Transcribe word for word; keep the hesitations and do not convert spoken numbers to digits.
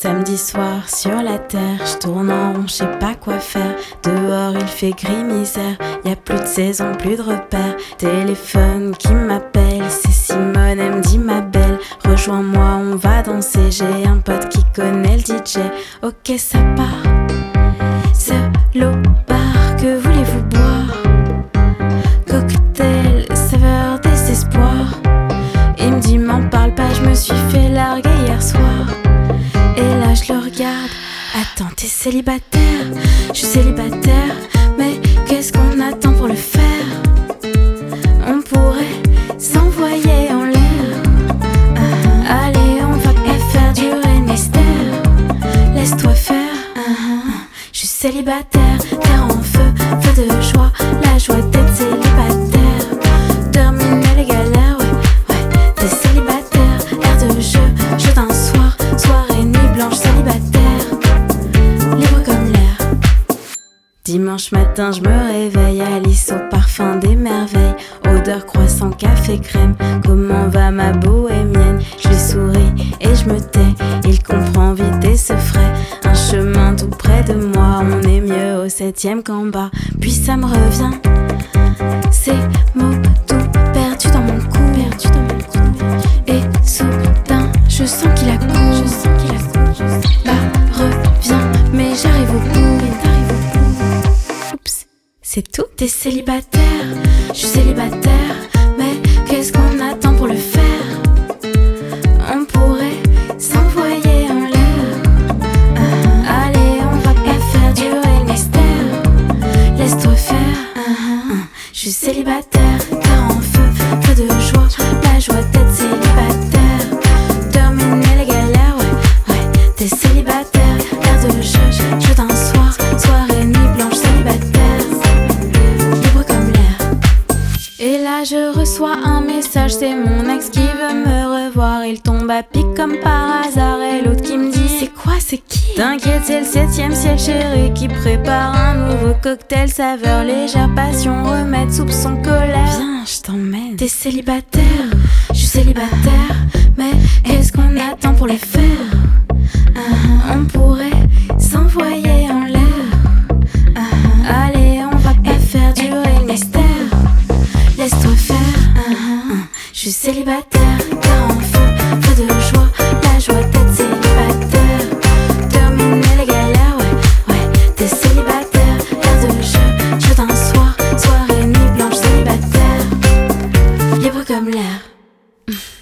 Samedi soir sur la terre, je tourne en rond, je sais pas quoi faire. Dehors il fait gris misère, y a plus de saison, plus de repères. Téléphone qui m'appelle, c'est Simone, elle me dit ma belle, rejoins-moi, on va danser. J'ai un pote qui connaît le D J, ok ça part. Seul au bar, que voulez-vous boire? Cocktail, saveur désespoir. Il me dit m'en parle pas, je me suis fait larguer hier soir. Et là je le regarde, attends t'es célibataire? Je suis célibataire, mais qu'est-ce qu'on attend pour le faire? On pourrait s'envoyer en l'air. uh-huh. Allez on va pas faire durer le mystère. Laisse-toi faire. uh-huh. Je suis célibataire, terre en feu, feu de joie, la joie d'être célibataire. Terminer les galères, ouais, ouais, t'es célibataire. Air de jeu, jeu d'un soir, soirée, nuit blanche, célibataire, libre comme l'air. Dimanche matin, je me réveille, Alice au parfum des merveilles, odeur croissant, café, crème. Comment va ma bohémienne? Je lui souris et je me tais. Il comprend vite et se ferait un chemin tout près de moi. On est mieux au septième qu'en bas. Puis ça me revient, ces mots tout perdus dans mon cou, perdu dans mon cou. Et soudain, je sens qu'il a court, je sens qu'il a court. Bah reviens, mais j'arrive au bout, mais t'arrives au bout. Oups, c'est tout, t'es célibataire, je suis célibataire, mais qu'est-ce qu'on attend pour le faire? On pourrait s'envoyer en l'air. uh-huh. Allez, on va pas faire durer le mystère. Laisse-toi faire. uh-huh. Je suis célibataire, terre en feu, feu de joie, la joie d'être célibataire. Terminer les galères, ouais, ouais, t'es célibataire. Air de jeu, jeu d'un soir, soirée, nuit blanche, célibataire, libre comme l'air. Et là je reçois un message, c'est mon ex qui veut me revoir. Il tombe à pic comme par hasard et l'autre qui me dit c'est quoi, c'est qui? T'inquiète, c'est le septième ciel chéri qui prépare un nouveau cocktail, saveur légère, passion, remède, soupçon, colère. Viens, je t'emmène. T'es célibataire, je suis célibataire, mais qu'est-ce qu'on attend pour les faire? uh-huh. On pourrait s'envoyer en l'air. uh-huh. Allez, on va pas faire durer le mystère. Laisse-toi faire. uh-huh. Je suis célibataire, terre en feu, feu de joie, la joie d'être célibataire. Terminer les galères, ouais, ouais, t'es célibataire. Air de jeu, jeu d'un soir, soirée, nuit blanche, célibataire, libre comme l'air.